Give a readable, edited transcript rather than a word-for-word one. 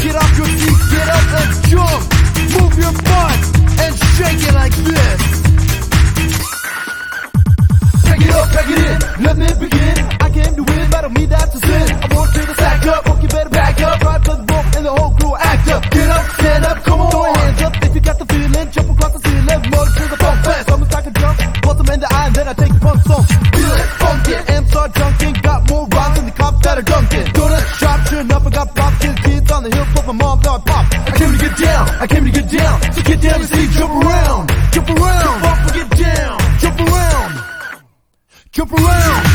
Get off your feet, get up and jump. Move your butt and shake it like this. Take it up, take it in, let me begin. I came to win, battle me, that's a sin. I want you to sack up, you better back up. Ride for the book and the whole crew act up. Get up, stand up, come on. Throw your hands up if you got the feeling. Jump across the ceiling, mud to the pump fast. Almost like a jump, bust them in the eye and then I take a pump song. Feel it, funk it, and start junking. Got more rhymes than the cops that are dunking. Gonna shop, sure enough, I got pop. Kids on the hill, put my mom, now I pop. I came to get down, I came to get down. So get down and see, jump around, jump around. Jump up and get down, jump around, jump around.